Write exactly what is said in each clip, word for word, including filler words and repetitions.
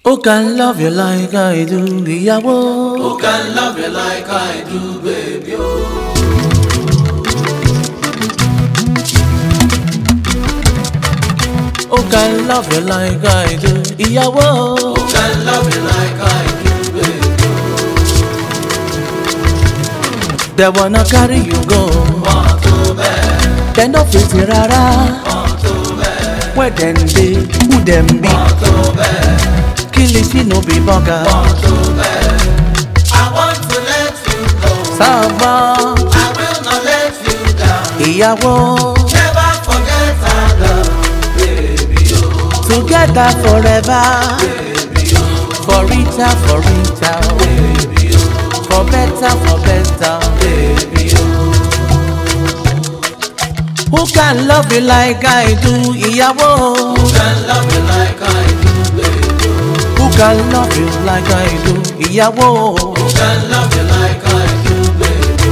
Who can love you like I do, ìyàwó? Who can love you like I do, baby? Oh. Who can love you like I do, ìyàwó? Who can love you like I do, baby? Oh. They wanna carry you go, Want to bed, they no fit it rara. want to bed, Where them dey, who them be? want to bed, Kill it, she no be bugger. want to bed. I want to let you go. Saba, I will not let you down. ìyàwó. Never forget our love, baby. Oh, Together forever, baby. Oh, for richer, for richer, baby. Oh, for better, for better. baby. Oh. Who can love you like I do, ìyàwó? Who can love you like I do, baby? Who can love you like I do, ìyàwó? Who can love you like I do, baby?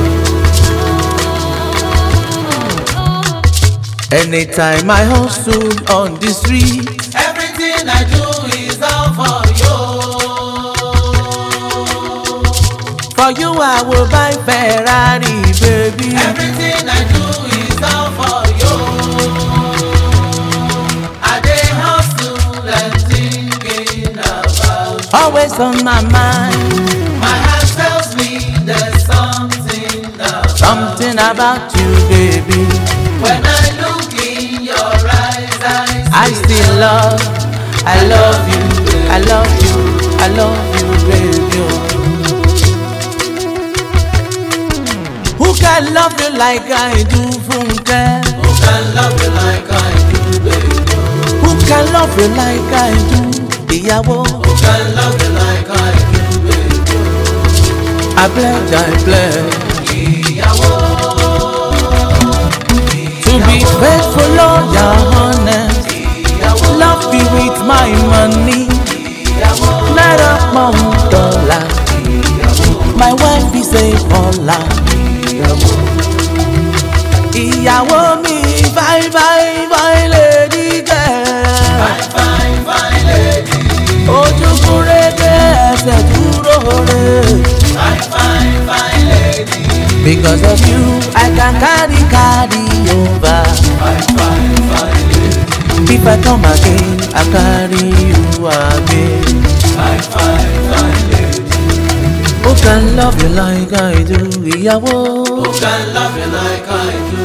Anytime I hustle on the street, Everything I do is all for you. for you I will buy Ferrari, baby. Everything I do is all for you. I dey hustle and thinking about you. Always on my mind, My heart tells me there's something about something about you, baby. When I look in your eyes, I I see still love, I love you, I love you, I love you, baby. Who can love you like I do, Funke? Who can love you like I do, baby? Who can love you like I do, ìyàwó? Who can love you like I do, baby? I pledge, I pledge Ìyàwó, to be faithful, loyal, honest, ìyàwó, love you with my money, ìyàwó, naira, pound, dollar. ìyàwó, My wife is a baller. ìyàwó. Ìyàwó mi, bye bye bye lady girl. Fine, fine, fine lady. Ojú kúrẹ́dẹ́ ẹsẹ̀ dúró re. Fine, fine, fine lady. Because of you, I can carry carry over. Fine, fine, fine lady. If I come again, I carry you again. Fine, fine, fine lady. Who can love you like I do, ìyàwó? Who can love you like I do,